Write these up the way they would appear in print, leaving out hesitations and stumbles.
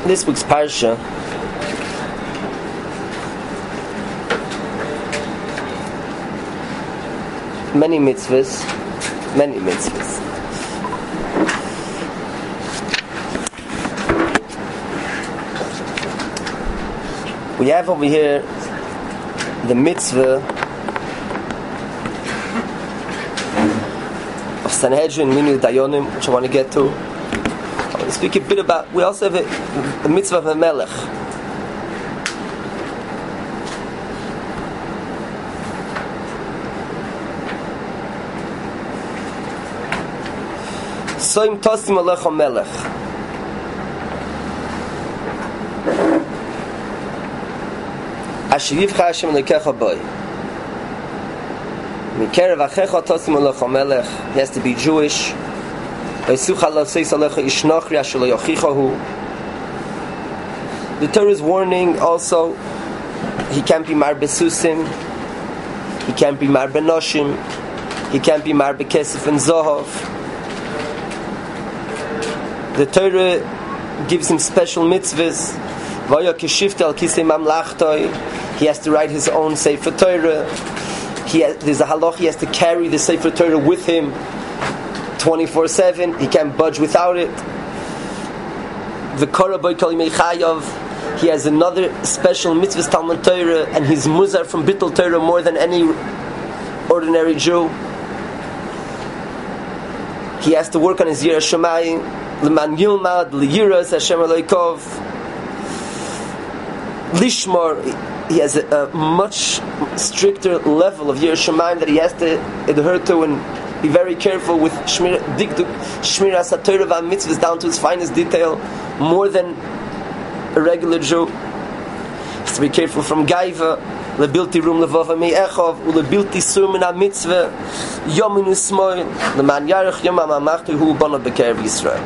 This week's parsha many mitzvahs. We have over here the mitzvah of Sanhedrin, Minu Dayonim, which I want to get to. I want to speak a bit about. We also have the mitzvah of a melech. Soim tosim alecha melech. Asher yivcha Hashem lekecha boy. Mikerev achecha tosim alecha melech. He has to be Jewish. The Torah is warning also, he can't be mar besusim, he can't be mar benoshim, he can't be mar bekesef and zohov. The Torah gives him special mitzvahs. He has to write his own Sefer Torah. There's a halach, he has to carry the Sefer Torah with him 24/7. He can't budge without it. The Korah Boy Kalimei Chayav, he has another special mitzvah Talmud Torah, and he's muzar from Bittul Torah more than any ordinary Jew. He has to work on his Yirah Shamayim, L'man Yilmad, L'yiras Hashem Eloikov, Lishmor. He has a much stricter level of Yirah Shamayim that he has to adhere to and be very careful with Shmiras HaTorah v'Mitzvahs down to its finest detail, more than a regular Jew. He has to be careful from Gaiva, lebilti rum levava me'echov, ulebilti sur min ha-mitzvah, yomin usmoil, leman yarech yom ha-mamachti hu bono b'kerev Yisrael.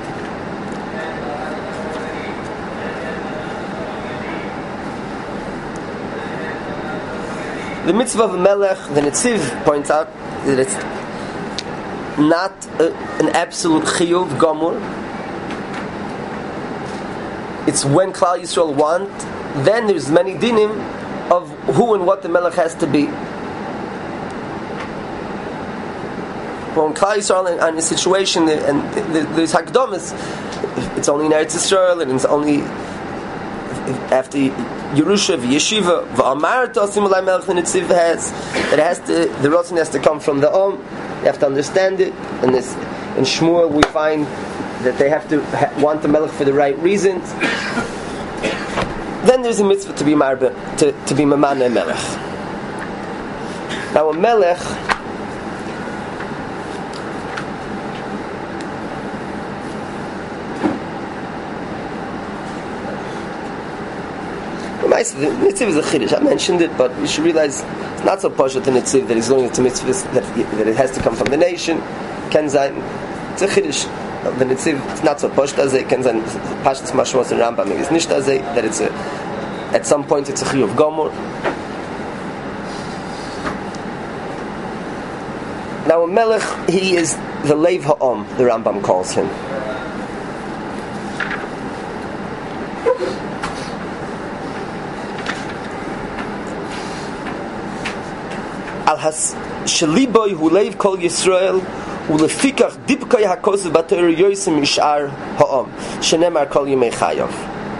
The mitzvah of the Melech, the Netziv points out that it's not an absolute chiyuv gomur. It's when Klal Yisrael want, then there's many dinim of who and what the melech has to be. But when Klal Yisrael are in a situation and there's hakdamas, it's only in Eretz Yisrael and it's only after Yerusha, Yeshiva, v'amar tosim alay melech, the Netziv has that it has to, the rotzen has to come from the Om. You have to understand it. And this, in Shmuel we find that they have to want the melech for the right reasons. Then there's a mitzvah to be marbe, to be mamane melech. Now a melech the Netziv is a chiddush. I mentioned it, but you should realize it's not so pashut in Netziv that he's going into mitzvahs that it has to come from the nation. Ken zayin, it's a chiddush. The Netziv, it's not so pashut as it. Ken zayin, pashut mashmos and Rambam maybe it's nicht as it, that it's a, at some point it's a chiyuv gomor. Now a melech, he is the leiv ha'om, the Rambam calls him. Al has sheliboy hu leiv kol Yisrael ulefikach dibkay hakosav b'Torah yosim mishar ha'om shenemar kol yimei chayav.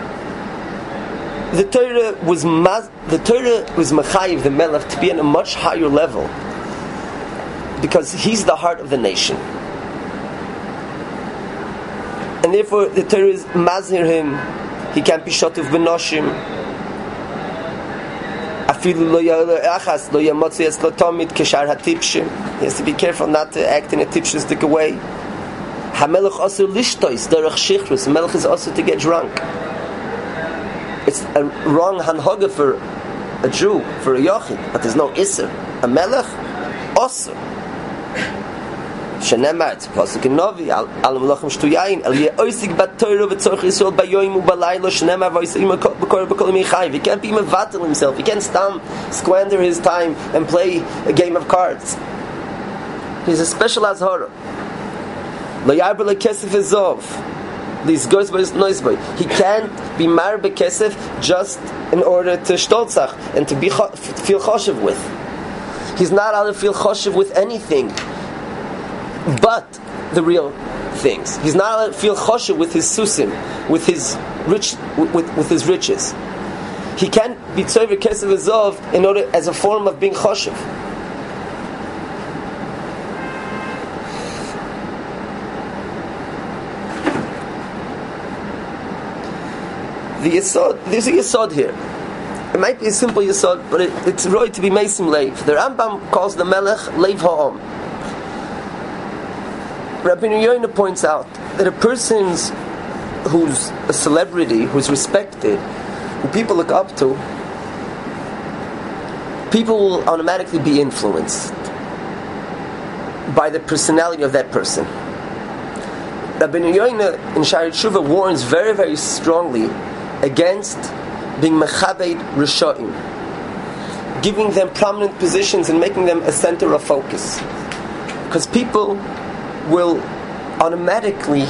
The Torah was mechayiv the melech to be on a much higher level because he's the heart of the nation, and therefore the Torah is mazhir him. He can't be shotuv b'noshim. He has to be careful not to act in a tipshtistic way. Hamelech also lishtois derech shichrus. The melech is also to get drunk. It's a wrong hanhaga for a Jew, for a yochid, but there's no iser. A melech also. Shenemar, it's pasuk in Novi, al melachim shtuyayin, el ye'oisik bat Torah v'tzorch Yisrael bayoyim u'balaylo, shenemar v'oisik b'kor b'kol michayiv. He can't be mevatel himself. He can't squander his time and play a game of cards. He's a special azhara. Lo yarber lekesef ezov. These goes by noiseboy. He can't be mar bekesef just in order to stolzach and to be feel choshev with. He's not allowed to feel choshev with anything but the real things. He's not allowed to feel choshev with his susim, with his with his riches. He can't be tzover kesef azov in order as a form of being choshev. There's a yesod here. It might be a simple yesod, but it's right to be meisim leiv. The Rambam calls the melech leiv ha'om. Rabbeinu Yoina points out that a person who's a celebrity, who's respected, who people look up to, people will automatically be influenced by the personality of that person. Rabbeinu Yoina in Sha'ar Tshuva warns very, very strongly against being mechabed rishoim, giving them prominent positions and making them a center of focus, because people will automatically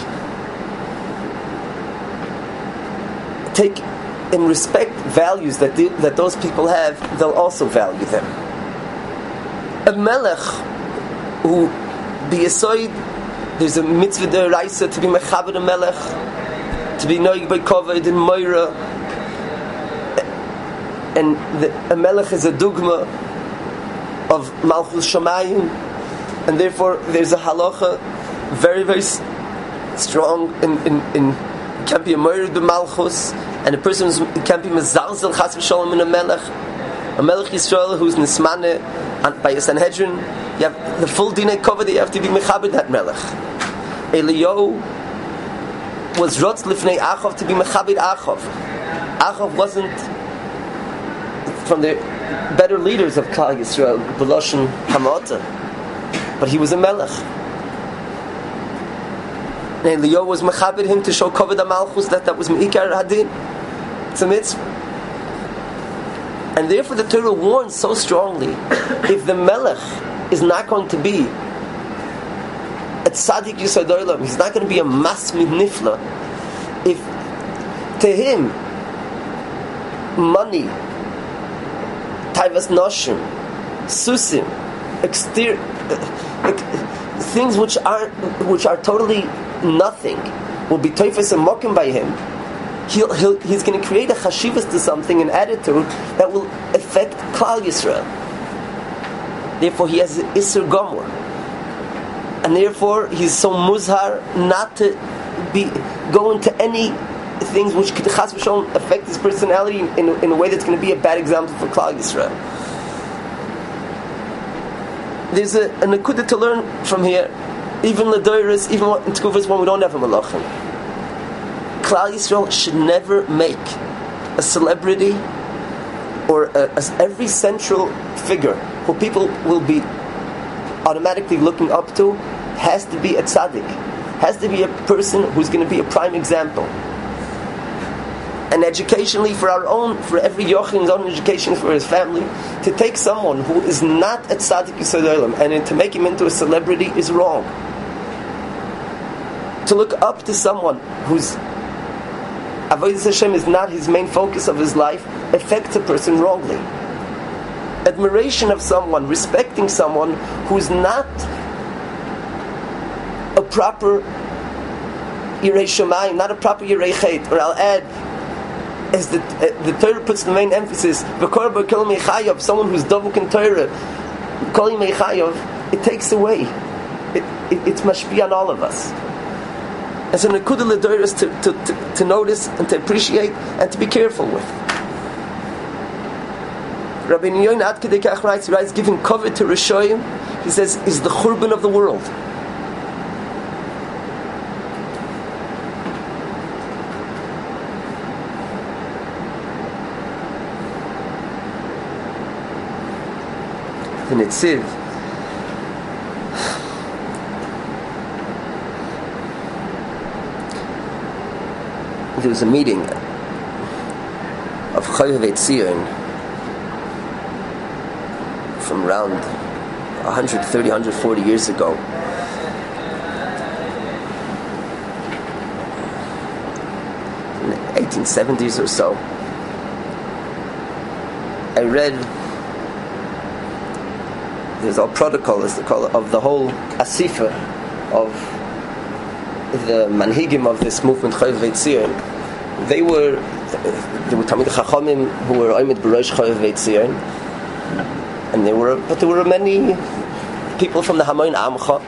take and respect values that those people have. They'll also value them. A melech who b'yesoid, there's a mitzvah d'oraisa to be mechabed a melech, to be noig by kovod in moira, and a melech is a dugma of malchus shamayim, and therefore there's a halacha very, very strong in can't be a moira de malchus, and a person can't be mezalzel chas v'sholem in a melech Yisrael who's nismane by a Sanhedrin. You have the full dinei kovod. You have to be mechabed that melech. Eliyahu was rotz lifnei Achav to be mechabed Achav. Achav wasn't from the better leaders of Klal Yisrael, B'loshen Hamata, but he was a melech. And Eliyahu was mechabed him to show kovod malchus that was meikar hadin. It's a mitzvah. And therefore the Torah warns so strongly, if the melech is not going to be a tzaddik yisod olam, he's not going to be a masmid nifla, if to him money, taivas noshim, susim, things which are totally nothing will be toifas and mokim by him, he's going to create a chashivas to something, an attitude that will affect Klal Yisrael. Therefore he has Isser Gomor, and therefore he's so muzhar not to be going to any things which could chas v'sholom affect his personality in a way that's going to be a bad example for Klal Yisrael. There's a nekuda to learn from here, even Ladoiris, even in Tkufas when we don't have a malachim. Klal Yisrael should never make a celebrity or every central figure who people will be automatically looking up to has to be a tzaddik, has to be a person who's going to be a prime example. And educationally, for every yochin's own education for his family, to take someone who is not a tzaddik yisod olam and to make him into a celebrity is wrong. To look up to someone who's Avodas Hashem is not his main focus of his life affects a person wrongly. Admiration of someone, respecting someone who's not a proper Yirei Shamayim, not a proper Yirei Chet, or I'll add, as the Torah puts the main emphasis, V'kor b'kol mechayav, someone who's dovuk in Torah, kol mechayav, it takes away. It's mashpi on all of us. And so nekuda l'doros to notice and to appreciate and to be careful with. Rabbeinu Yoina Ad Kedei Kach writes, giving kovod to Rishoyim, he says, is the churban of the world. The Netziv there was a meeting of Chayavei Tzion from around 130, 140 years ago. in the 1870s or so, I read there's a protocol, as they call it, of the whole asifa of the manhigim of this movement, Chovevei Tzion. There were Talmidei Chachamim who were Oimid B'Rosh Chovevei Tzion, and there were many people from the Hamoin Amcha.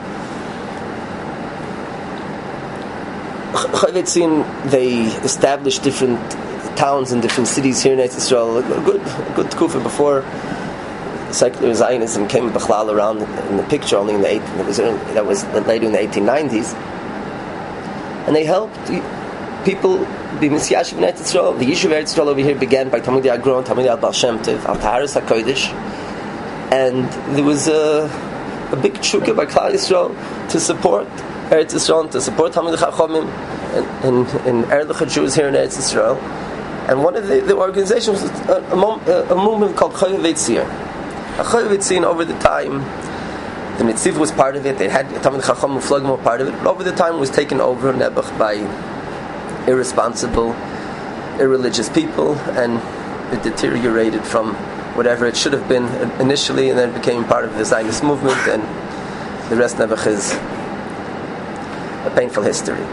Chovevei Tzion, they established different towns and different cities here in Eretz Yisrael. A good tkufa before secular Zionism came b'chlal around in the picture, only in the that was later in the 1890s, and they helped people be Misyashiv in Eretz Yisrael. The Yishuv Eretz Yisrael over here began by Talmidei Agron, Talmidei Baal Shem Tov, Al Taharas HaKodesh, and there was a big tshuka by Klal Yisrael to support Eretz Yisrael, to support Talmidei Chachamim and Erlich Jews here in Eretz Yisrael. And one of the organizations was a movement called Chovevei Tzion. Chovevei Tzion, over the time, the Netziv was part of it. They had Talmidei Chachamim Flogim were part of it. But over the time, it was taken over Nebuch by irresponsible, irreligious people, and it deteriorated from whatever it should have been initially, and then it became part of the Zionist movement, and the rest Nebuch is a painful history.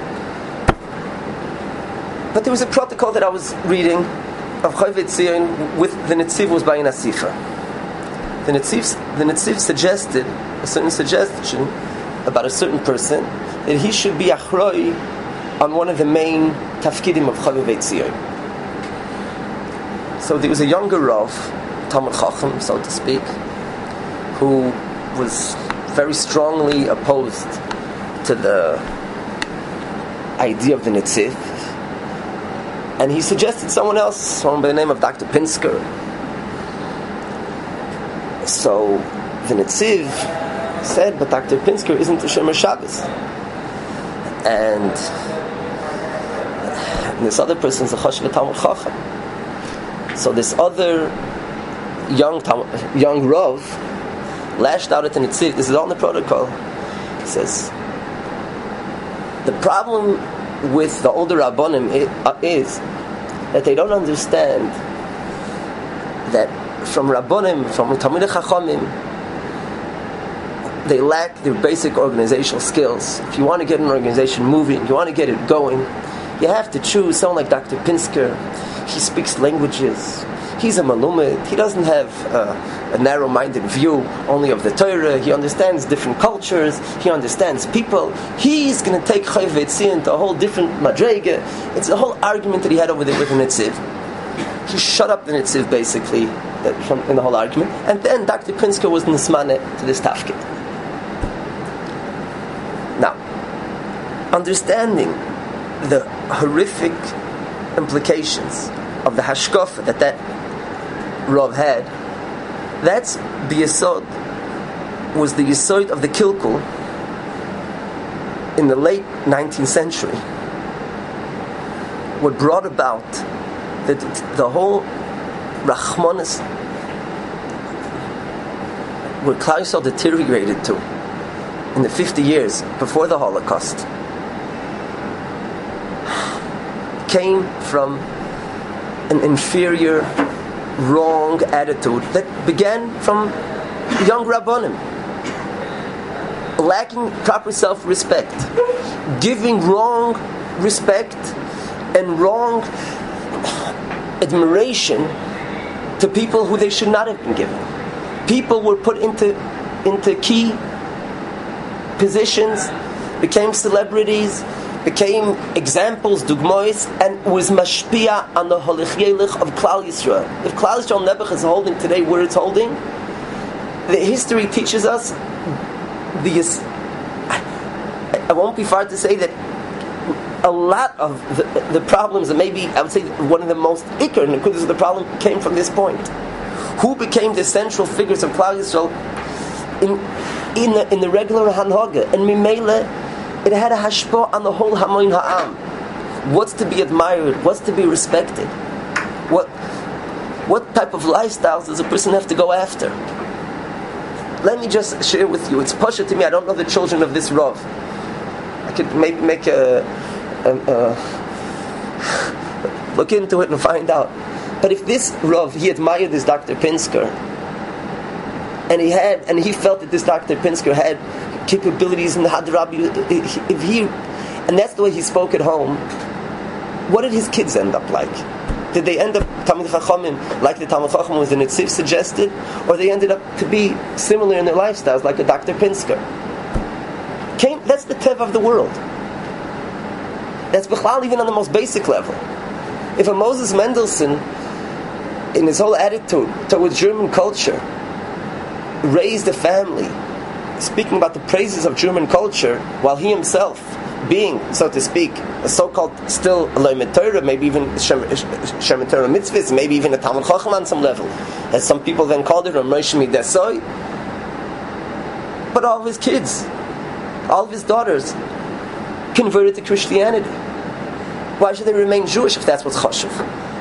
But there was a protocol that I was reading of Chovevei Tzion with the Netziv was by an Asifa. The Netziv suggested a certain suggestion about a certain person that he should be achroi on one of the main tafkidim of Chovevei Tzion. So there was a younger Rav, Talmid Chacham, so to speak, who was very strongly opposed to the idea of the Netziv. And he suggested someone else, someone by the name of Dr. Pinsker. So the Netziv said, but Dr. Pinsker isn't a Shomer Shabbos. And this other person is a Choshev Talmid Chacham. So this other young Rav lashed out at the Netziv. This is all in the protocol. He says, the problem with the older Rabbonim is that they don't understand that from Rabbonim, from Talmidei Chachamim, they lack their basic organizational skills. If you want to get an organization moving, you want to get it going, you have to choose someone like Dr. Pinsker. He speaks languages. He's a malumid. He doesn't have a narrow-minded view only of the Torah. He understands different cultures. He understands people. He's going to take Chovevei Tzion to a whole different madrega. It's a whole argument that he had over there with the Netziv. He shut up the Netziv, basically, in the whole argument. And then Dr. Pinsker was nismane to this tafkid. Now, understanding the horrific implications of the hashkafa that Rav had, that's the yesod, was the yesod of the Kilkul in the late 19th century. What brought about that the whole Rachmanis, where Klal Yisrael deteriorated to in the 50 years before the Holocaust, came from an inferior, wrong attitude that began from young Rabbonim, lacking proper self-respect, giving wrong respect and wrong admiration to people who they should not have been given. People were put into key positions, became celebrities, became examples, dugmois, and was mashpia on the holich yelich of Klal Yisrael. If Klal Yisrael Nebuch is holding today where it's holding, the history teaches us I won't be far to say that a lot of the problems, and maybe I would say one of the most ikar and the problem came from this point. Who became the central figures of Klal Yisrael in the regular hanhaga, and mimele, it had a hashpah on the whole hamoin ha'am. What's to be admired? What's to be respected? What type of lifestyles does a person have to go after? Let me just share with you. It's pasha to me. I don't know the children of this Rav. I could maybe make a Look into it and find out. But if this Rav, he admired this Dr. Pinsker, and he felt that this Dr. Pinsker had capabilities in the Hadrabi, and that's the way he spoke at home, what did his kids end up like? Did they end up Talmid Chachamim like the Talmid Chacham was the Netziv suggested, or they ended up to be similar in their lifestyles like a Dr. Pinsker? That's the Tev of the world. That's B'chlal even on the most basic level. If a Moses Mendelssohn, in his whole attitude towards German culture, raised a family speaking about the praises of German culture, while he himself being, so to speak, a so-called still Loimet Torah, maybe even Shemet Torah mitzvahs, maybe even a Talmud Chacham on some level, as some people then called it, or Moshe Midesoy. But all of his kids, all of his daughters, converted to Christianity. Why should they remain Jewish if that's what's chashuv?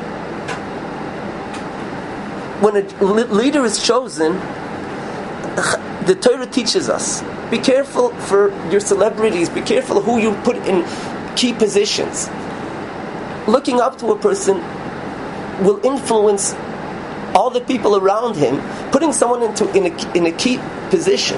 When a leader is chosen, the Torah teaches us, be careful for your celebrities, be careful who you put in key positions. Looking up to a person will influence all the people around him. Putting someone in a key position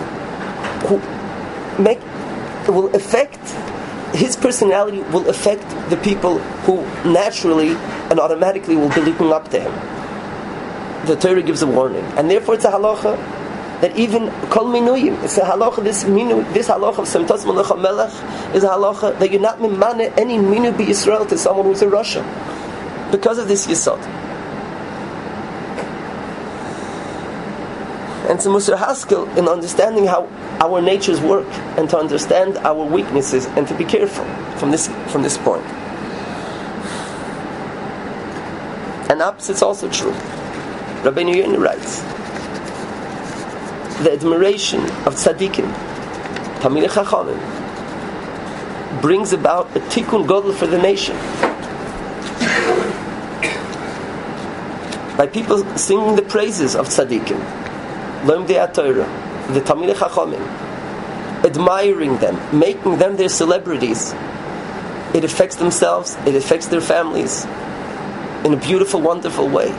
will affect his personality, will affect the people who naturally and automatically will be looking up to him. The Torah gives a warning, and therefore it's a halacha that even kol minuyim, it's a halacha. This halacha of Semtos Melech Melech is a halacha that you're not mimane any minu be Yisrael to someone who's a Russian because of this yisod. And it's a Musar Haskel in understanding how our natures work, and to understand our weaknesses, and to be careful from this point. And the opposite's also true. Rabbeinu Yonah writes, the admiration of tzaddikim, Talmidei Chachamim, brings about a tikkun gadol for the nation. By people singing the praises of tzaddikim, Lomdei Torah, the Talmidei Chachamim, admiring them, making them their celebrities, it affects themselves, it affects their families in a beautiful, wonderful way.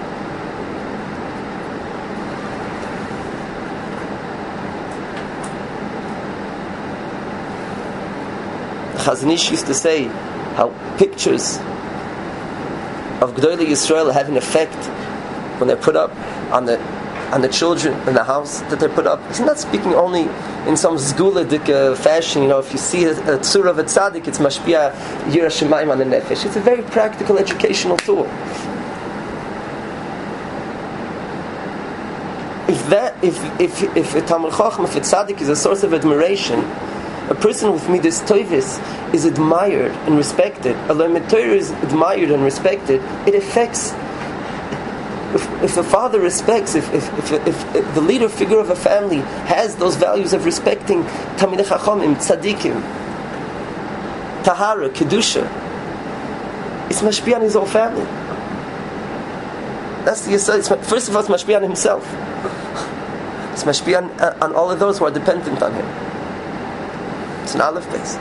Chazon Ish used to say how pictures of Gdolei Yisrael have an effect when they're put up on the children in the house that they're put up. He's not speaking only in some zguladik fashion. If you see a tzura of a tzaddik, it's mashpia yira shemayim on the nefesh. It's a very practical educational tool. If a Talmud Chacham, if a tzaddik is a source of admiration, a person with midas tovis is admired and respected, a Loimet Torah is admired and respected, it affects. If the father respects, if the leader figure of a family has those values of respecting Talmidei Chachamim, tzaddikim, tahara, kedusha, it's mashpia on his whole family. That's the yesod. First of all, it's mashpia on himself. It's mashpia on all of those who are dependent on him. It's an aleph base.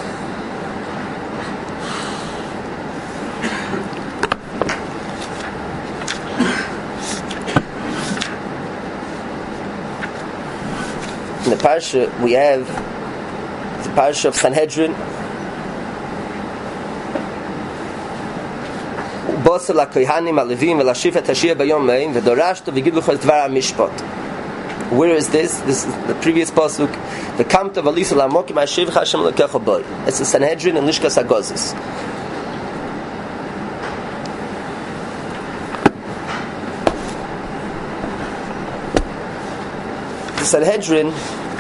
In the parsha we have the parsha of Sanhedrin. Bosel hakohanim alevim velashifet hashir bayom mein v'dorashto v'gidlu chol dvar hamishpat. Where is this? This is the previous pasuk. The kamta v'alisu la'amokim hashiv Hashem lekecha boy. It's the Sanhedrin and Lishkas Hagozis. The Sanhedrin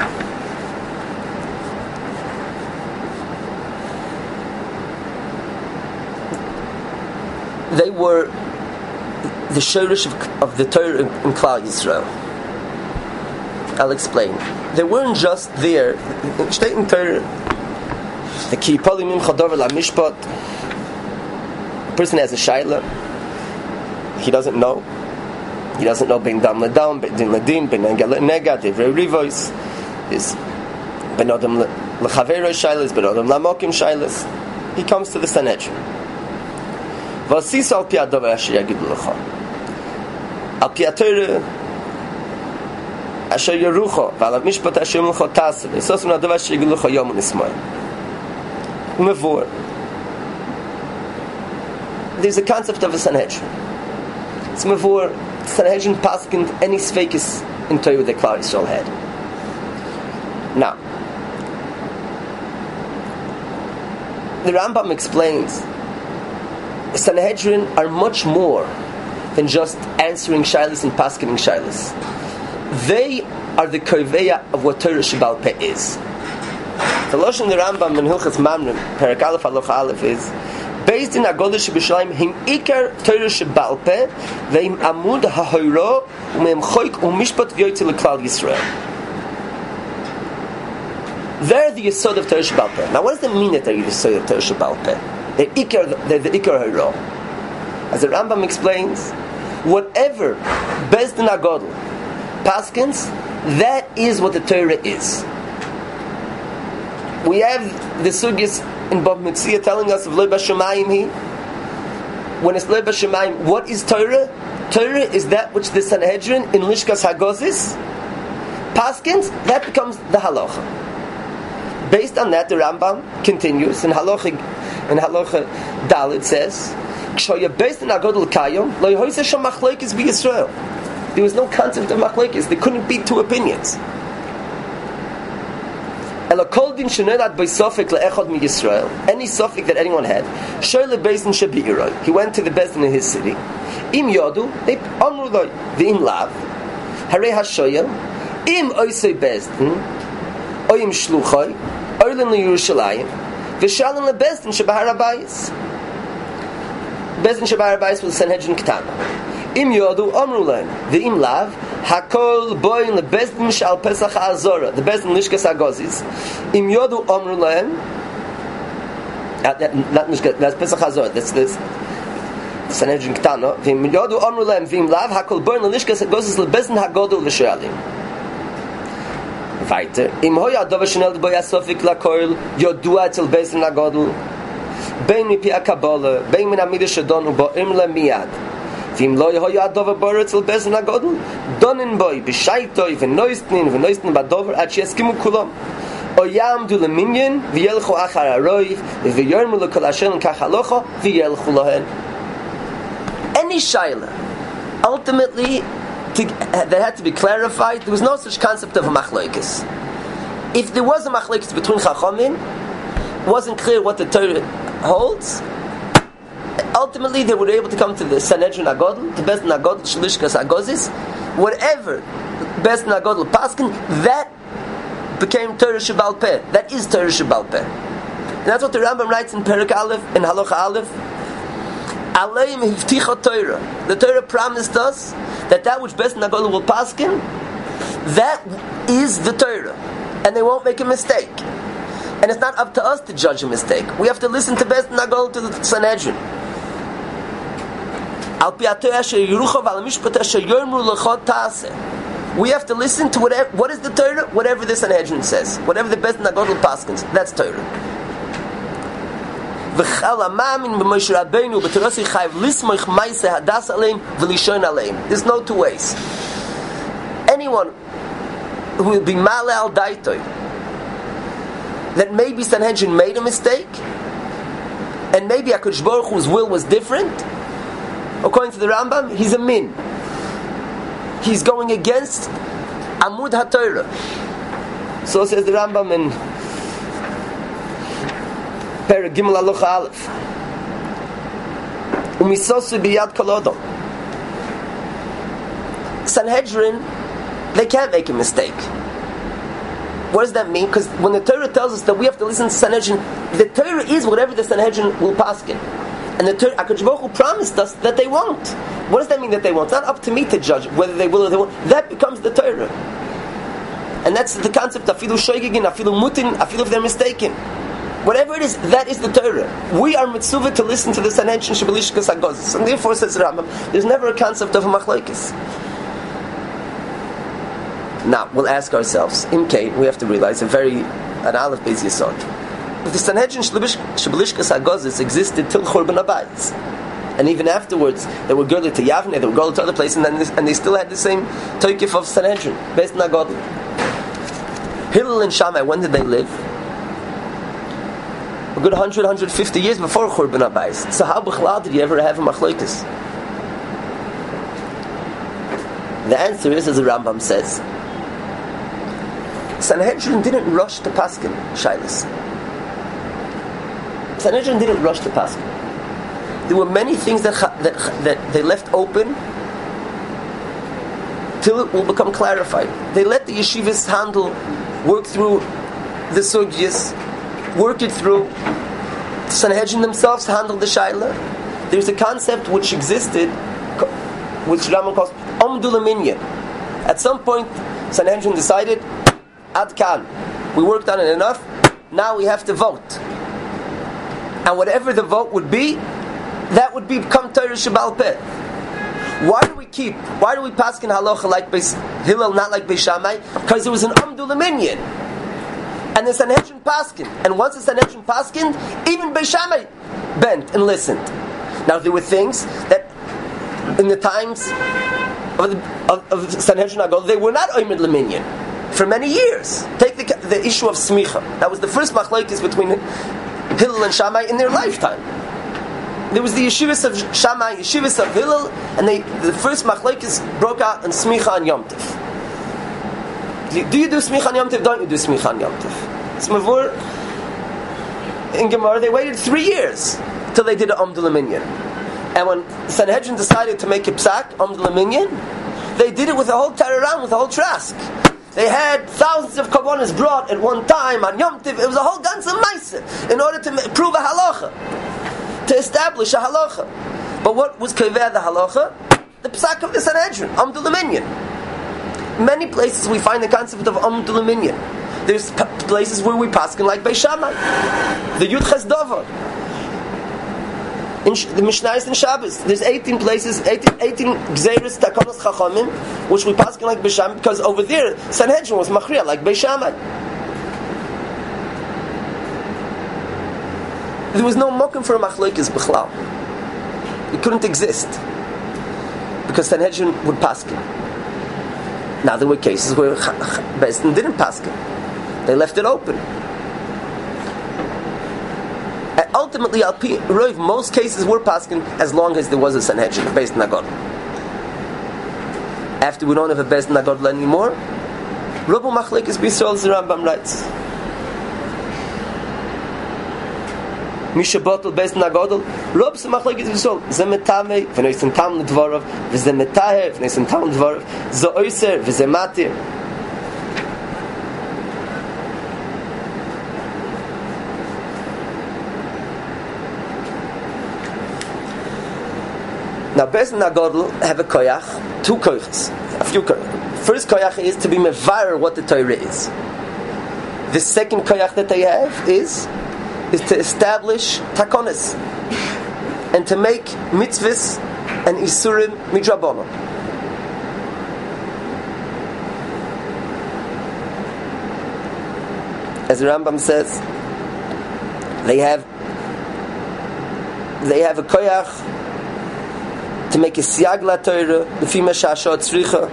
they were the shorish of the Torah in Klal Yisrael. I'll explain. They weren't just there. Steht in Torah, the ki polimim chadover la mishpat. A person has a shaila. He doesn't know. He doesn't know ben dam ledam, ben din ledin, ben engel nega, divrei rivois. Is ben adam lechaveros shailas, ben adam lamokim shailas. He comes to the Sanhedrin. V'asisu al pi hadavar asher yagidu lecha. Al pi haTorah asher yerucha, v'al hamishpat asher yomru lecha taseh, v'asisu al hadavar asher yagidu lecha yom u'nismai. Mevor. There's a concept of a Sanhedrin. It's mevor Sanhedrin paskened any sfeikis in Torah that Klal Yisrael had. Now, the Rambam explains the Sanhedrin are much more than just answering shilas and paskening shilas. They are the koveya of what Torah Shebal Peh is. The Lashon the Rambam in Hilchas Mamrim, Perek Aleph Halacha Aleph is based in Agodah Shebishalayim him ikar Torah Shebal Peh ve'im amud ha'hoiro u'me'em choik u'mishpat v'yoytzi l'klal Yisrael. They're the Yesod of Torah Shebal Peh. Now, what does it mean that they're the Yesod of Torah Shebal Peh? They're the ikar hoiro. As the Rambam explains, whatever Beis Din HaGadol paskins, that is what the Torah is. We have the sugyas in Bab Metzia telling us of Lo B'Shamayim Hi. When it's Lo B'Shamayim, what is Torah? Torah is that which the Sanhedrin in Lishkas Hagozis paskins, that becomes the halacha. Based on that, the Rambam continues in Halacha Dalet says, based on Agodol Kayom, Lo Yehoyse Shom Machlokes B'Yisrael. There was no concept of Machlokes. There couldn't be two opinions. Any sofik that anyone had, he went to the Beis Din in his city. Im yodu, amru lo, v'im lav, harei hashoyel, im oisei Beis Din, oyim shluchoi, oilin l'Yerushalayim, v'shalin leBeis Din shebahar habayis. Beis Din shebahar habayis was Sanhedrin Ketana. Im yodu, amru lo, v'im lav, Hakol boy in the Beis Din shal Pesach HaAzorah, the Beis Din Lishkas HaGozis. Im yodu omru lahem, not Lishkas, that's Pesach HaAzorah. That's this Sanhedrin Ketana. Im yodu omru lahem v'im lav Hakol boy in the Lishkas HaGozis the Beis Din HaGodol v'shalim. Weiter. Im hoya adav shenel boy asofik lakoil yodua etzel Beis Din HaGodol. Bein mipi HaKabbalah, bein min hamidah shadonu bo imle miyad. Vim lo yehoyu adover boretz el Beis Din HaGodol donin boy b'shaitoi v'noistnin b'dover ad she'eskimu kulam o yamdu leminyan v'yelchu achar haroiv v'yormu lekol asher kach halocha v'yelchu lohen. Any shaila ultimately that had to be clarified. There was no such concept of a machlokes. If there was a machlokes between chachamim, it wasn't clear what the Torah holds. Ultimately, they were able to come to the Sanhedrin HaGodol, the Beis Din HaGodol, Shlishkas HaGozis, whatever Beis Din HaGodol paskin, that became Torah Shebal Peh. That is Torah Shebal Peh. And that's what the Rambam writes in Perek Aleph, in Halacha Aleph. Aleim hivticha Torah. The Torah promised us that which Beis Din HaGodol will paskin, that is the Torah. And they won't make a mistake. And it's not up to us to judge a mistake. We have to listen to Beis Din HaGodol, to the Sanhedrin. We have to listen to what is the Torah, whatever the Sanhedrin says, whatever the Beis Din HaGodol paskins, that's Torah. There's no two ways. Anyone who will be male al daitoi that maybe Sanhedrin made a mistake, and maybe HaKadosh Baruch Hu's will was different, according to the Rambam, he's a min. He's going against Amud HaTorah. So says the Rambam in Perek Gimel Halacha Aleph. Umisosu biyad kol adam. Sanhedrin, they can't make a mistake. What does that mean? Because when the Torah tells us that we have to listen to Sanhedrin, the Torah is whatever the Sanhedrin will paskin. And the Torah, HaKadosh Baruch Hu promised us that they won't. What does that mean that they won't? It's not up to me to judge whether they will or they won't. That becomes the Torah. And that's the concept of afilu shoygigin, afilu mutin, afilu if they're mistaken. Whatever it is, that is the Torah. We are mitzvah to listen to the Sanhedrin Shebelishkas HaGozis. And therefore, says Rambam, there's never a concept of a machlokes. Now, we'll ask ourselves, in Kate, we have to realize an Aleph Beis Yisod. If the Sanhedrin Shebelishkas HaGozis existed till Churban HaBayis, And even afterwards, they were girded to Yavne, they were girded to other places, and they still had the same Toikif of Sanhedrin, based on Agadol. Hillel and Shammai, when did they live? A good 100, 150 years before Churban Abayis. So how b'chlal did you ever have a machlokes? The answer is, as the Rambam says, Sanhedrin didn't rush to Paskin, Shilas. Sanhedrin didn't rush to Paskin. There were many things that they left open till it will become clarified. They let the yeshivas work through the sugyas, work it through. Sanhedrin themselves handled the shaila. There's a concept which existed, which Rambam calls Omdul Minyan. At some point, Sanhedrin decided, Ad Kan, we worked on it enough, now we have to vote. And whatever the vote would be, that would become Torah Shebal Peh. Why do we paskin halacha like Beis Hillel, not like Beis Shammai? Because it was an Omdul Minyan. And the Sanhedrin paskin. And once the Sanhedrin paskin, even Beis Shammai bent and listened. Now there were things that in the times of Sanhedrin Agol, they were not Oymid Leminyan for many years. Take the issue of Smicha. That was the first machlokes between Hillel and Shammai in their lifetime. There was the yeshivas of Shammai, yeshivas of Hillel, and the first machlokes broke out in Smicha and Yom Tov. Do you do Smicha and Yom Tov? Don't you do Smicha and Yom Tov? It's Mavur. In Gemara, they waited 3 years till they did an Omdul Minyan. And when Sanhedrin decided to make a psak, Omdul Minyan, they did it with a whole tararam, with a whole trask. They had thousands of korbanos brought at one time on Yom Tov. It was a whole ganze ma'aseh in order to prove a halacha, to establish a halacha. But what was kaveh the halacha? The psak of the Sanhedrin, Omdul Minyan. Many places we find the concept of Omdul Minyan. There's places where we paskin like Beis Shammai, the Yud Ches Davar. In the Mishnayos and Shabbos, there's 18 places, 18 Gzeiros Takonos Chachamim, which we paskin like Beis Shammai, because over there Sanhedrin was machriya like Beis Shammai. There was no mokum for a machlokes b'chlal. It couldn't exist because Sanhedrin would paskin. Now there were cases where Beis Din didn't paskin; they left it open. And ultimately, Al Pi Rov, most cases were paskin as long as there was a Sanhedrin Beis Din Agod. After we don't have a Beis Din Agod anymore, Rabbu Machlekes B'Yisrael, as the Rambam writes, Misha Botel Beis Din Agodol, Rob se Machlekes B'Yisrael, ze metame v'noisen tam l'dvarav, v'ze metaher v'noisen tam l'dvarav, ze oiser v'ze matir. Now, Beis Din Agodol have a koyach, two koyachs, a few koyachs. First koyach is to be mevarer what the Torah is. The second koyach that they have is to establish takonis and to make mitzvahs and isurim midrabanan. As the Rambam says, they have a koyach to make a siyag la Torah lefi ma she'asha tzricha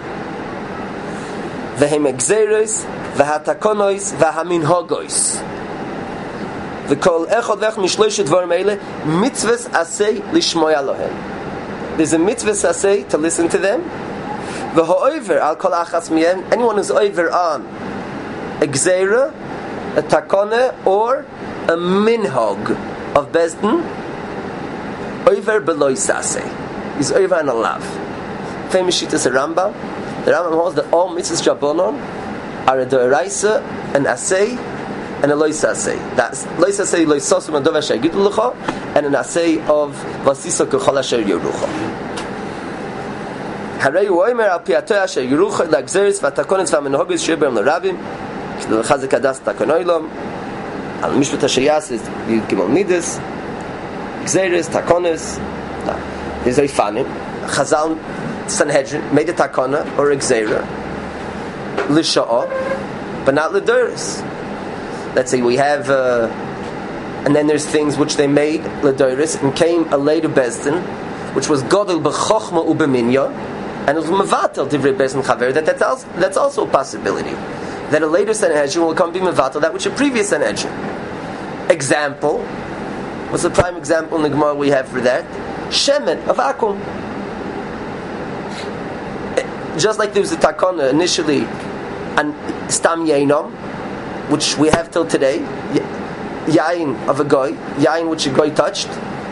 v'hem gzeiros v'hatakonos v'haminhagos v'kol echad v'ech mishlosh dvarim eile mitzvahs asay lishmoya lohem. There's a mitzvahs asay to listen to them. V'ha'over al kol achas mihem, anyone who's over on a gzeira, a takona, or a minhag of Beis Din, over beloy sasay, is over and a lav. Famous shittas Rambam. The Rambam holds that all mitzvahs drabanan are a doraisa, an asay, and a lois asay. That's lois asay lois sosum and dovash agidu l'cha, and an asay of vasisa kechol asher yerucha. Harei uomer al piatoy asher yerucha lagzeris v'takonis v'amenhogis shebem l'rabim l'chazek adas takonoilom al mishpat asher yasis gimel midas gzeris takonis. There's a fanim. Chazal Sanhedrin made a takana or a gzeira l'sha'ah, but not l'doris. Let's say we have, and then there's things which they made l'doris and came a later Beis Din which was Godel b'chochma u'b'minyan, and it was mevatel divrei beis chaver, that's also a possibility. That a later Sanhedrin will come be mevatel that which a previous Sanhedrin. Example, what's the prime example in the Gemara we have for that? Shemen, a vacuum. Just like there was a takana initially, and stam yainom, which we have till today, yain of a goy, yain which a goy touched.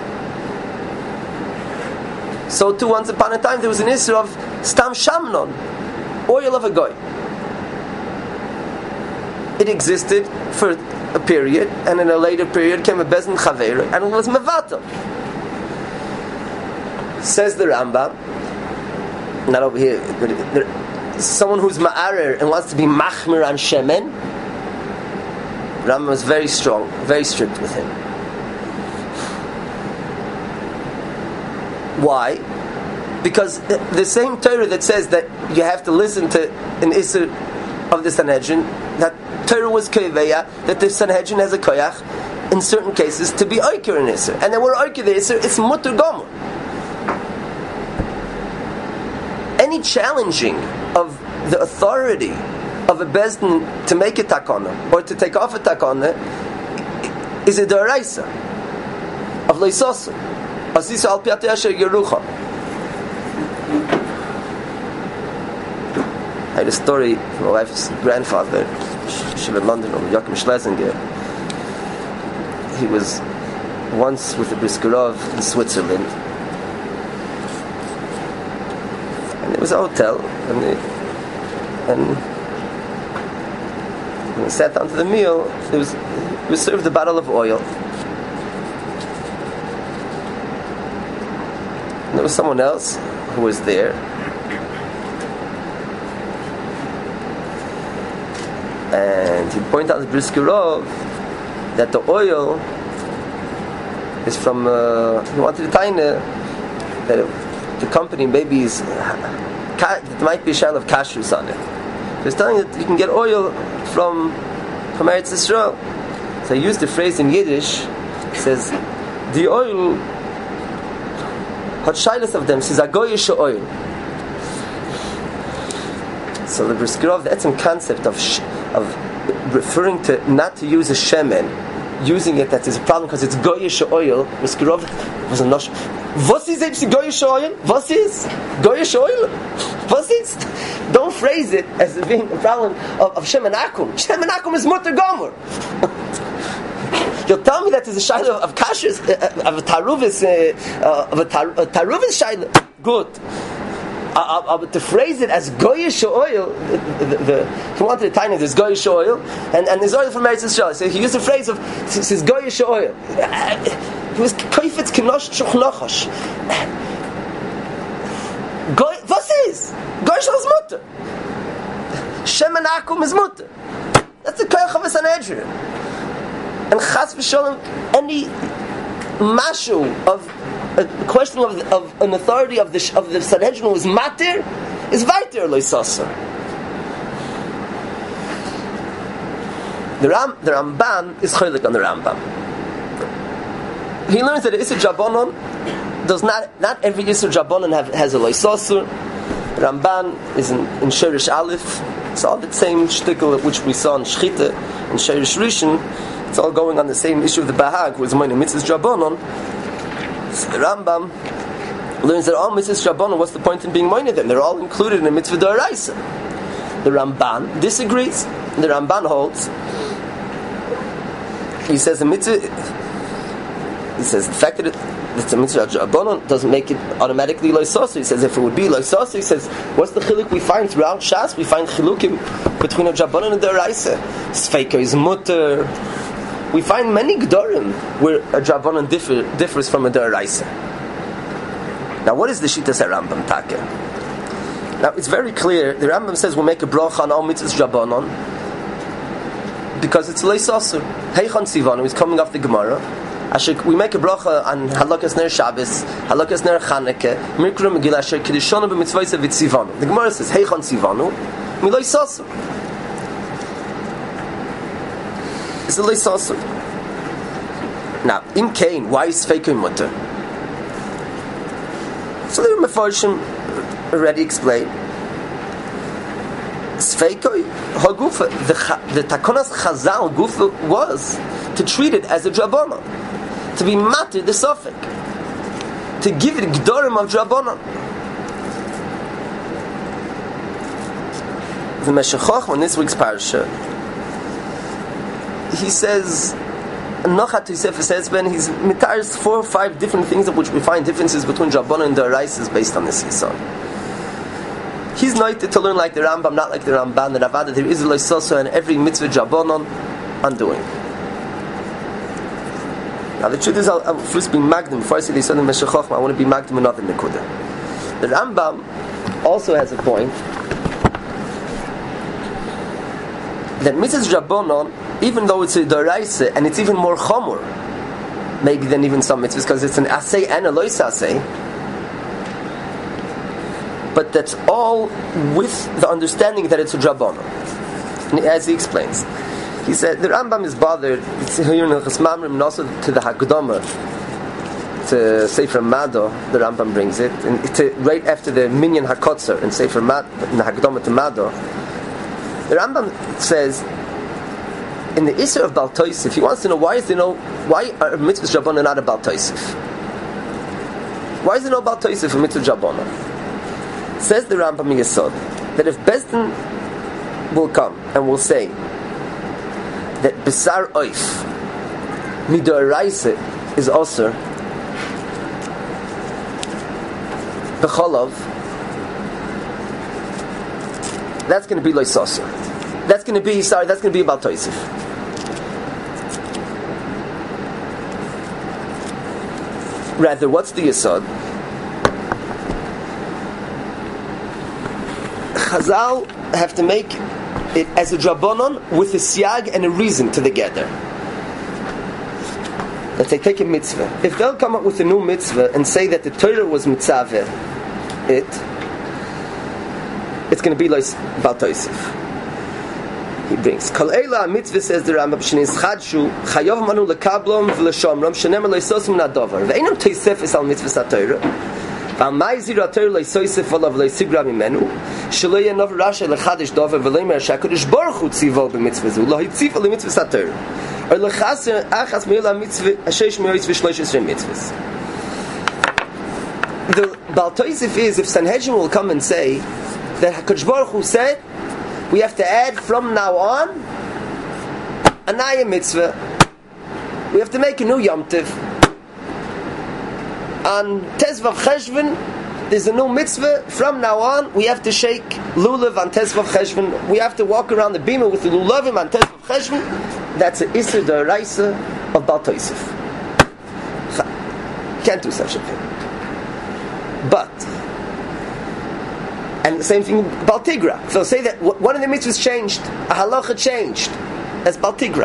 So too, once upon a time, there was an issue of stam shamnon, oil of a goy. It existed for a period, and in a later period came a bezin chaver, and it was mevatel. Says the Rambam, not over here, but someone who's ma'arer and wants to be machmir on shemen, Rambam was very strong, very strict with him. Why? Because the same Torah that says that you have to listen to an Isser of the Sanhedrin, that Torah was Keveya, that the Sanhedrin has a koyach in certain cases to be Oiker in Isser. And then we're Oiker the Isser, it's Mutter Gomer. Any challenging of the authority of a Bezdin to make a takana or to take off a takana is a daraisa of leisosu. Asisu al piatei asher yerucha. I had a story from my wife's grandfather, she lived in London, Joachim Schlesinger. He was once with the Briskerov in Switzerland. And there was a hotel, and when he sat down to the meal, he was served a bottle of oil. And there was someone else who was there. And he pointed out to Briskerov that the oil is from, he wanted to tell that the company maybe is, there might be a shell of kashrus on it. He's telling that you can get oil from Eretz Yisrael. So he used the phrase in Yiddish, he says, the oil, hot shaylas of them, says, a goyish oil. So the Briskerov, that's some concept of referring to not to use a shemen, using it that is a problem because it's goyish oil. Briskerov was a nosh. Was is it goyish oil? Was is goyish oil? Was is? Don't phrase it as being a problem of shemen akum. Shemen akum is mutter gomer. You'll tell me that there's a shayla of kashrus, of a taruvis, shayla. Good. To phrase it as goyish oil, he wanted to tell there's goyish oil, and there's oil from Eretz Yisrael. So he used the phrase of says goyish oil. He was koifetz kenosh chuchnochosh. What is goyish oil is mutter? Shemen akum is mutter. That's the koyach of a Sanhedrin. And chas v'sholem, any mashu of a question of an authority of the Sanhedrin who is matir is vaiter loisasa. The Ramban is cholik on the Rambam. He learns that Isser Jabonon does not every Isser Jabonon has a loisasa. Ramban is in Sherish Aleph. It's all the same shtickle which we saw in Shchita and Sherish Rishon. It's all going on the same issue of the Bahag, who is Moine Mitzvahs Jabonon. So the Rambam learns that all mitzvahs Rabbanon, what's the point in being moined them? They're all included in a mitzvah d'oraisa. The Ramban disagrees. The Ramban holds. He says the mitzvah. He says the fact that it's a mitzvah Rabbanon doesn't make it automatically loisosu. He says if it would be loisosu, he says what's the chiluk we find throughout Shas? We find chilukim between a Rabbanon and the d'oraisa. Sfeika is mutter. We find many Gdorim where a Drabonon differs from a D'oraisa. Now, what is the Shitas Rambam Take? Now, it's very clear. The Rambam says we'll make a bracha on all mitzvahs Drabonon because it's Leisasu. Heichon Sivanu is coming off the Gemara. We make a bracha on Halakas Ner Shabbos, Halakas Ner Chanukah, Mikra Megillah Asher Kedishonu b'mitzvayse v'tzivanu. The Gemara says Heichon Sivanu mi Leisasu. It's a Leisasu. Now, in Cain, why is Feikin Mutter? So the Mefarshim already explained. Sfeikoi Hagufa, the Takonas Chazal Gufa was to treat it as a Drabonon, to be matir the Sofik, to give it Gdorim of Drabonon. The Meshech Chochmah in this week's parasha, he says, Nochat Yosef says, when he's mitars 4 or 5 different things of which we find differences between Drabonon and D'Oraisa based on this Yisod. He's noted to learn like the Rambam, not like the Ramban, that Avada there is a Loisoso and every mitzvah Drabonon undoing. Now the truth is, I'll first be Magdim, before I say the Yisod in Meshech Chochmah, I want to be Magdim another Nekuda. The Rambam also has a point that mitzvah Drabonon, even though it's a D'Oraisa and it's even more Chomor, maybe than even some mitzvahs, because it's an Asay and a Lois Asay, but that's all with the understanding that it's a Drabonon. As he explains, he said the Rambam is bothered. It's here in Hilchos Mamrim, and also to the Hagdama, to Sefer Mado. The Rambam brings it, and right after the Minyan Hakotzer in Sefer Mado, in the Hagdama to Mado. The Rambam says in the Isser of Baal Tosef, he wants to know why are mitzvahs Drabonon not a Baal Tosef? Why is there no Baal Tosef for mitzvah Drabonon? Says the Rambam in Yesod that if Besdin will come and will say that Besar Oif Mid'Oraisa is Osir B'Cholov, that's going to be Loisosir. That's going to be Baal Tosef. Rather, what's the Yesod? Chazal have to make it as a Drabonon with a siag and a reason to the gather. Let's say take a mitzvah. If they'll come up with a new mitzvah and say that the Torah was mitzaveh, it's going to be like Baal Tosef. He brings Kol Eila mitzvah, says the Rambam, Shneis Chadshu Chayav Manu lekablom v'leshomrom shenem leisosim nadavar ve'enam Tosef es al mitzvah Torah. V'amayzir ator leisoisef olav leisigra mimenu shelo yanov rasha lechadish davar v'leimer shakadosh baruch hu tzivo b'mitzvah zu lo hitziv lemitzvah Torah or lechaser achas meila mitzvah ashesh meis v'shloishes mitzvahs. The Baal Tosef is if Sanhedrin will come and say that HaKadosh Baruch Hu said we have to add from now on a Naya mitzvah, we have to make a new Yom Tov. On Tezvav Cheshvan, there's a new mitzvah. From now on, we have to shake lulav on Tezvav Cheshvan. We have to walk around the bima with the lulavim on Tezvav Cheshvan. That's an Isser D'Oraisa of Baal Tosef. Can't do such a thing. But, and the same thing Baal Tigra. So say that one of the mitzvahs changed, a halacha changed. That's Baal Tigra.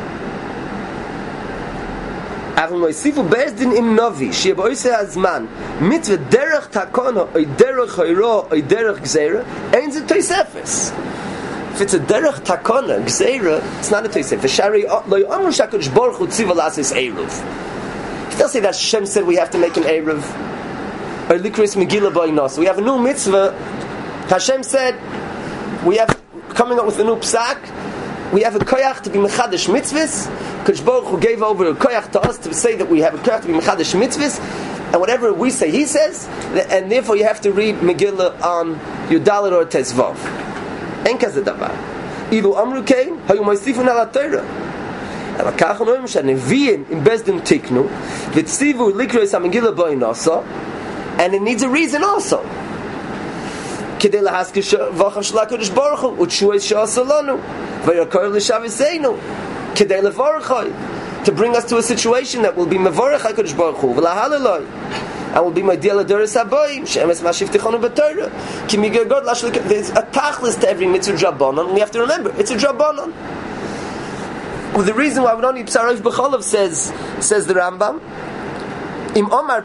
Avon loisifu bezdin im novi shi'eb oiseh hazman mitzvah derech takona oy derech hayro oy derech gzeira ein ze toisefes. If it's a derech takona gzeira, it's not a toisefes. Shari lo yomru shakadosh baruch hu tziva lasis eruv. If they'll say that Hashem said we have to make an eruv or likris megillah b'oinos, we have a new mitzvah. Hashem said we have coming up with a new psak. We have a koyach to be mechadish mitzvahs. Kadosh Baruch Hu gave over a koyach to us to say that we have a koyach to be mechadish mitzvahs, and whatever we say, He says, and therefore you have to read Megillah on Yudalit or Tezvav. En kaze davar. Ilu amru kein hayu moisifun ala Torah. Aber kach und oim shaneviyim in bezdin tiknu v'tzivu likros ha-Megillah b'oinosa, and it needs a reason also. Kedei lahaskish v'acham shel HaKadosh Baruch Hu u'tshuos she'asa lanu v'yakor l'shaviseinu kedei levarachai, to bring us to a situation that will be mevarach HaKadosh Baruch Hu v'lahalaloi, and will be my deal adoris haboim she'emes mashivtichonu b'Torah ki migagod lashlik. There's a tachlis to every mitzvah Drabonon. We have to remember it's a Drabonon. Well, the reason why we don't need Psarov B'Cholov says the Rambam, Im Omar,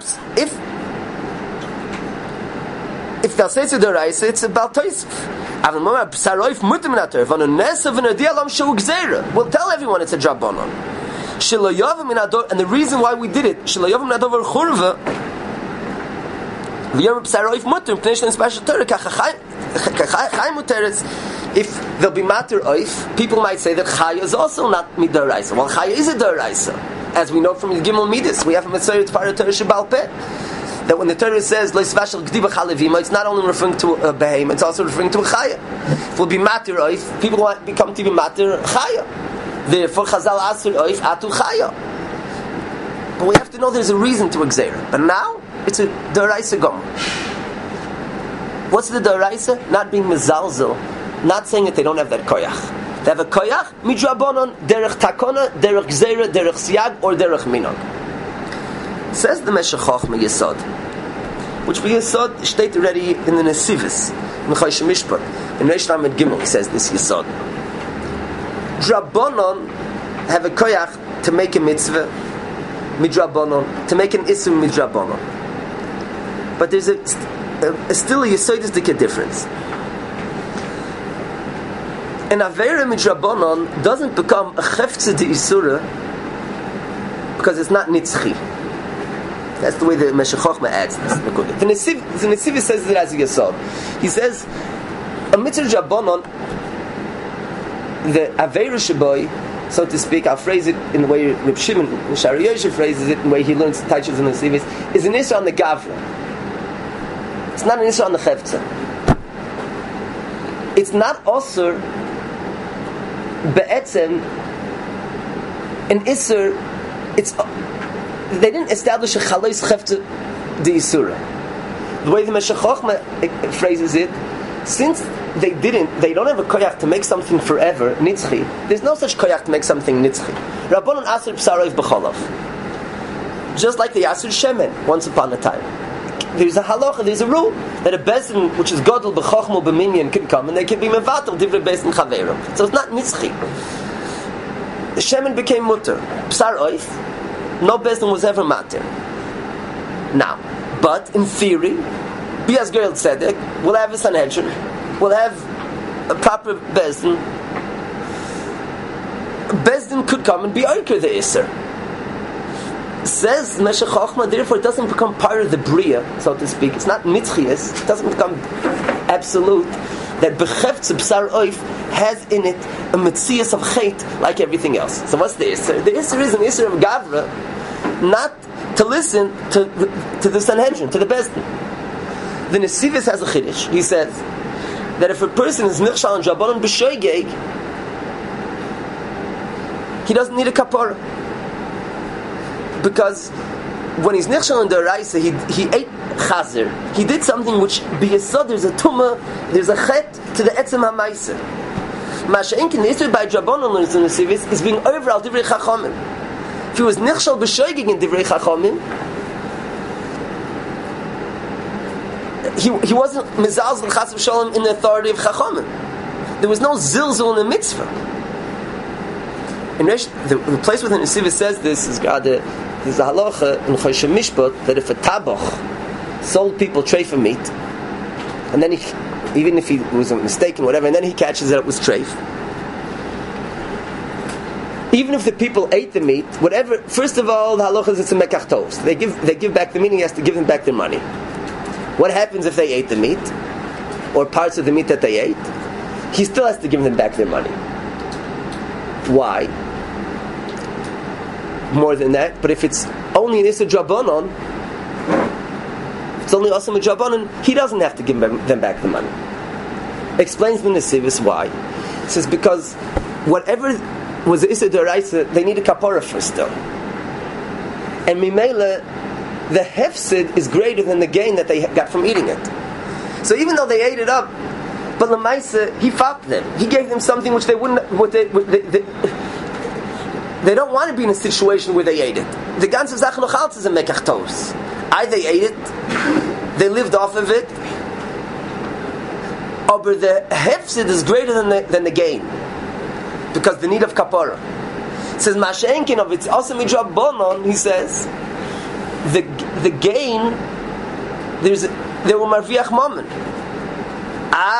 if they'll say to the Raisa, it's about Tosef. We'll tell everyone it's a Drabonon. And the reason why we did it, If they'll be matter oif, people might say that chaya is also not midaraisa. Well, chaya is a daraisa, as we know from the Gimel Midas. We have a mitzvah to Torah Shebal Peh, that when the Torah says lo yisvashel gdiba chalevima, it's not only referring to a behem, it's also referring to a chaya. If we'll be matter oif, people want become to be matter chaya. Therefore, Chazal asur oif atu chaya. But we have to know there's a reason to exera. But now it's a daraisa gomer. What's the daraisa? Not being mezalzel. Not saying that they don't have that koyach. They have a koyach, midrabanon, derech takona, derech gzeira, derech siyag, or derech minog. Says the Meshech Chochmah Yesod, which we Yesod state already in the Nesivis, in Chosh Mishpat, in Reish Lamed Gimel, he says this Yesod. Drabanon have a koyach to make a mitzvah, midrabanon, to make an isur midrabanon. But there's still a Yesodistic difference. An Aveira Midrabanon doesn't become a Chefze de Isura because it's not Nitzchi. That's the way the Meshech Chochmah adds this. The Nesiv says it as a Yesod. He says, a Mitzvah Drabanon, the Aveira Shaboy, so to speak, I'll phrase it in the way Reb Shimon Shari Yosef phrases it, in the way he learns Taichas and Nesivis, is an Isra on the Gavra. It's not an Isra on the Chefze. It's not also Be'etzem, an Isser, they didn't establish a Chalois Chefte de Isura. The way the Meshech Chochmah phrases it, since they don't have a koyach to make something forever, nitzchi, there's no such koyach to make something nitzchi. Rabbanon Asur Psarov B'cholav. Just like the Asur Shemen, once upon a time. There's a halacha, there's a rule that a bezin which is godel b'chochmo b'minyan can come and they can be mevatel divrei bezin chaverim. So it's not nitzchi. The shemen became mutter. Psar oif, no bezin was ever matter. Now, but in theory, Bias Gerald Tzedek, we'll have a Sanhedrin, we'll have a proper bezin. Bezdin could come and be oiker the iser. Says Meshech Chochmah, therefore it doesn't become part of the bria, so to speak. It's not nitzchias. It doesn't become absolute. That bechefts b'sar oif has in it a metzias of chait like everything else. So what's the isser? The isser is an isser of gavra, not to listen to the Sanhedrin, to the Bezdin. The Nesivis has a chiddush. He says that if a person is nichshal and jabanon b'shoigeg, he doesn't need a kapara. Because when he's nichshal in the Raisa, he ate chazer. He did something which b'yesod there's a tumah, there's a chet to the etzem ha'maisa. Masha'inkin the issue by Drabanon learns in the Sivis is being over al divrei chachamim. If he was nichshal b'shoigig in divrei chachamim, he wasn't mizalzel chas v'sholem in the authority of chachamim. There was no zilzul in the mitzvah. In the place within the Sivis says this is there's a halacha in Chosh Mishpat that if a tabach sold people treifa meat, and then even if he was mistaken, whatever, and then he catches that it was treif, even if the people ate the meat, whatever, first of all, the halacha is it's a mekach tos. They give back the meat, he has to give them back their money. What happens if they ate the meat, or parts of the meat that they ate? He still has to give them back their money. Why? More than that, but if it's only an Issa Drabanon, it's only Asam Drabanon, he doesn't have to give them back the money. Explains the Nesivis why. It says because whatever was the Issa D'Oraisa, they need a kapara first though. And Mimela, the hefsid is greater than the gain that they got from eating it. So even though they ate it up, but Lamaisa, he fought them. He gave them something which they wouldn't, they don't want to be in a situation where they ate it. The ganze Sache noch alt is a mekach tos. Either they ate it, they lived off of it, or the hefsid is greater than the gain, because the need of kapara. It says Masha'enkin of it's also midrab bonon. He says the gain there were marviach mammon.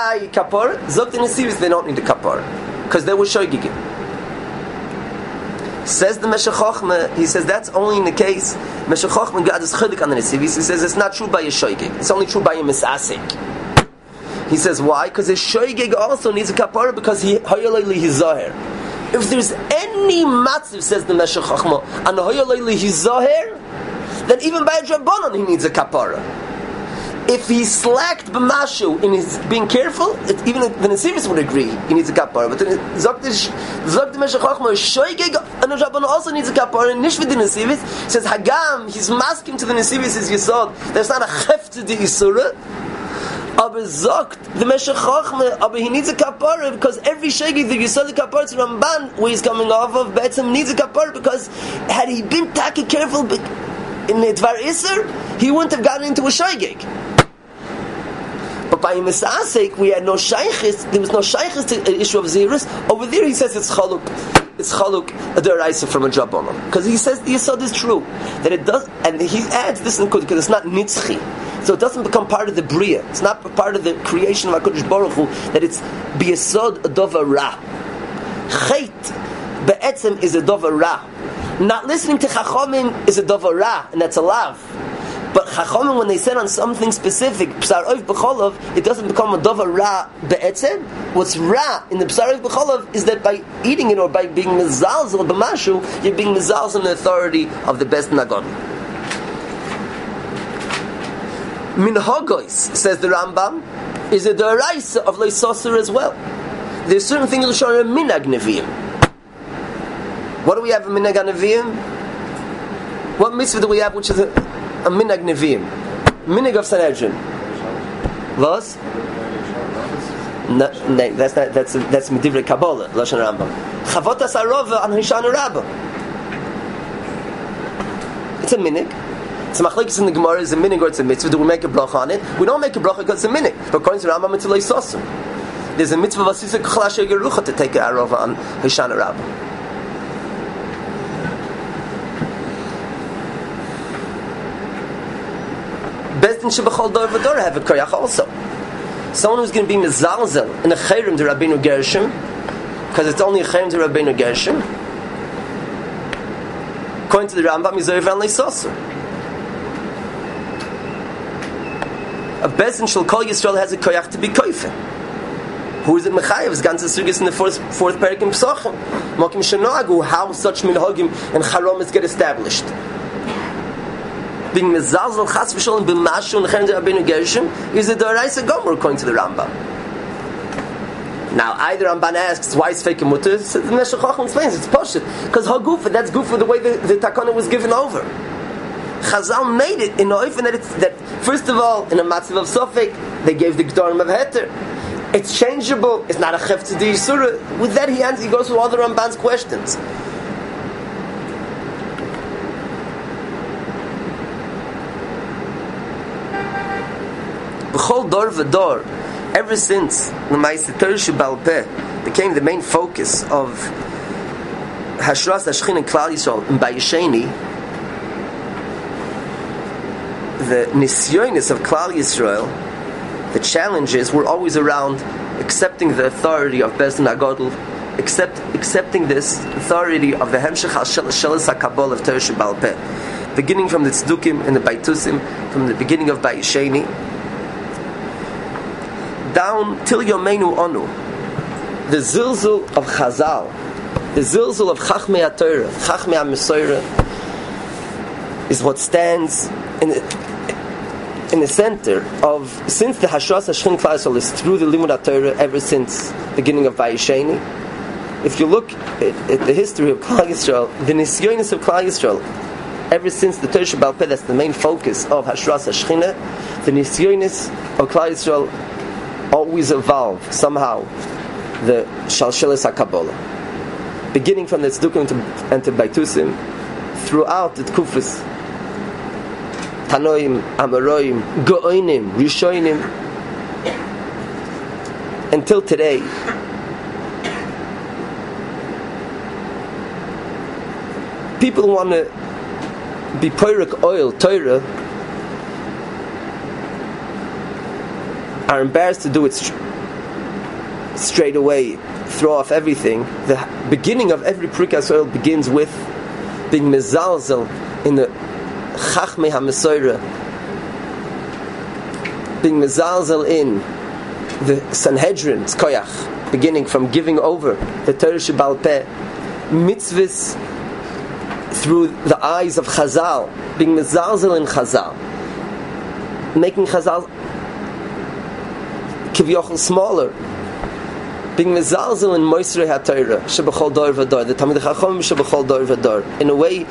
Kapara zokt in the series they don't need a kapara because they were shoygigim. Says the Meshech Chochmah, he says that's only in the case Meshech Chochmah God is chilek on the nesivis. He says it's not true by a shoygig. It's only true by a misasik. He says why? Because a shoygig also needs a kapara because he hayaleli hizaher. If there's any matziv, says the Meshech Chochmah, and hayaleli hizaher, then even by a drabanan he needs a kapara. If he slacked b'mashu in his being careful, even the nesivis would agree he needs a kapara. But zok the Meshech Chochmah shoygig and the drabanan also needs a kapara. And nishvid the nesivis says hagam, he's masking to the nesivis is yisod. There's not a chef to the isura. Aber zokt the Meshech Chochmah, aber he needs a kapara because every shoygig that you saw the kapara to Ramban where he's coming off of Betzim needs a kapara because had he been taki careful in the Dvar Isser, he wouldn't have gotten into a shoygig. But by Misasek, we had no shaykhis. There was no shaykhis to the issue of zirus. Over there, he says it's chaluk. It's chaluk a deraisa from a drabanan because he says the yesod is true that it does, and he adds this in because it's not nitzchi, so it doesn't become part of the bria. It's not part of the creation of Hakadosh Baruch Hu that it's biyesod a dover ra. Chait be'etzem is a dover ra. Not listening to chachamim is a dover ra, and that's a lav. But Chachamim, when they said on something specific, B'sar Oif B'cholov, it doesn't become a Dover Ra Be'etzem. What's Ra in the B'sar Oif B'cholov is that by eating it or by being Mezalzel B'mashu, you're being Mezalzel in the authority of the best Nagon. Minhagois, says the Rambam, is a Deraisa of Leisoser as well. There's certain things that are Minag Nevi'im. What do we have in Minag Nevi'im? What mitzvah do we have which is a minag nevi'im, minag of Sanhedrin? Was? No, that's not. That's Medivrei Kabbalah, Lashon Rambam. Chavot Asarova on Hishana Rabbah. It's a minag. It's a machlekes in the Gemara. Is a minag or it's a mitzvah? Do we make a bracha on it? We don't make a bracha because it's a minag. But according to Rambam, it's a leisosum. There's a mitzvah vasisa k'chlashe gerucha to take an arova on Hishana Rabbah. Bezdin shebachol dor v'dor have a koyach also. Someone who's going to be mezalzel in a chayrim to Rabbeinu Gershom, because it's only a chayrim to Rabbeinu Gershom. According to the Rambam, he's over and leisoser. A bezdin shel kol Yisrael has a koyach to be koifen. Who is it mechayev? It's ganze sugis in the fourth parak in Pesachim. Mokim shenoagu, how such minhagim and charomis get established. Being mezalzel chas v'sholem b'mashu and cherem Rabbeinu Gershom is a d'oraisa gomer according to the Rambam. Now, either Ramban asks why is fake mutter. The Meshech Chochmah explains it's poshut because hagufa, that's good for the way the takana was given over. Chazal made it in a oifen that first of all in a matzav of sofek they gave the gdorim of heter. It's changeable. It's not a chef to the yisura. With that he goes through all the Ramban's questions. B'chol dor v'dor, ever since the Ma'aseh Torah Sheba'al Peh became the main focus of Hashras Hashchin and Klal Yisrael in Bayesheni, the nisyonis of Klal Yisrael, the challenges were always around accepting the authority of Bezdin HaGadol, accepting this authority of the Hemshech HaShelas HaKabbalah of Torah Sheba'al Peh, beginning from the Tzdukim and the Baitusim, from the beginning of Bayesheni, down till Yomeinu Onu. The zilzul of Chazal, the zilzul of Chachmei HaTorah, Chachmei HaMesorah, is what stands in the center of, since the Hashras Hashchin Klal Yisrael is through the Limud HaTorah ever since the beginning of Vayisheni. If you look at the history of Klal Yisrael, the Nisyonis of Klal Yisrael, ever since the Torah Sheba'al Peh, that's the main focus of Hashras Hashchina, the Nisyonis of Klal Yisrael always evolve somehow the Shalshelis HaKabbalah, beginning from the Tzdukim and to Baitusim, throughout the Tkufas, Tanoim, Amoraim, Go'onim, Rishonim, until today. People want to be Poirik Oil, Torah, are embarrassed to do it straight away throw off everything. The beginning of every Prikas Oil begins with being mezalzel in the Chachmei HaMesorah, being mezalzel in the Sanhedrin's koyach, beginning from giving over the Torah Shebal Peh, mitzvahs through the eyes of Chazal, being mezalzel in Chazal, making Chazal kivyochel smaller, being mezalzel in Moisrei HaTorah shebechol dor v'dor, the Talmidei Chacham shebechol dor v'dor, in a way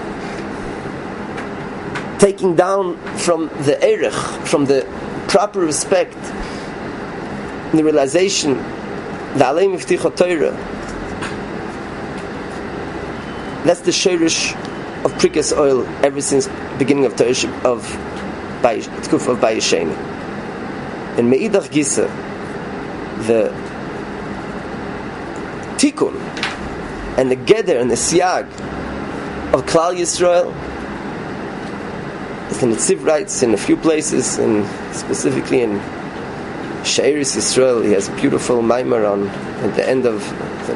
taking down from the erech, from the proper respect, the realization, the Alei Mifticha Torah. That's the shirish of Prikas Oil ever since beginning of Torah of Tkuf of Bayesheni. In Meidach Gisa, the Tikkun and the Geder and the Siag of Klal Yisrael, as the Netziv writes in a few places, and specifically in She'eris Yisrael, he has a beautiful maimar on at the end of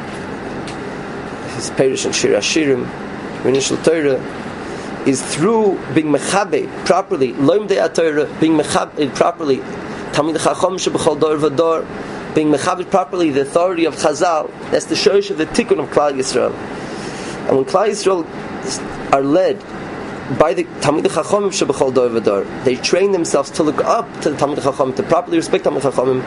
his Perish and Shir Hashirim, initial Torah, is through being mechabe properly, loim de Torah, being mechabe properly, Talmidei Chacham shebechol dor v'dor, being mechabe properly the authority of Chazal. That's the shorish of the Tikkun of Klal Yisrael. And when Klal Yisrael are led by the Talmidei Chacham shebechol dor v'dor, they train themselves to look up to the Talmidei Chacham, to properly respect Talmidei Chacham.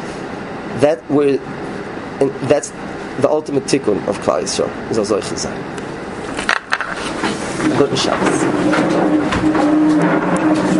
That's the ultimate tikkun of Klal Yisrael. Is also Chazal. Good Shabbos.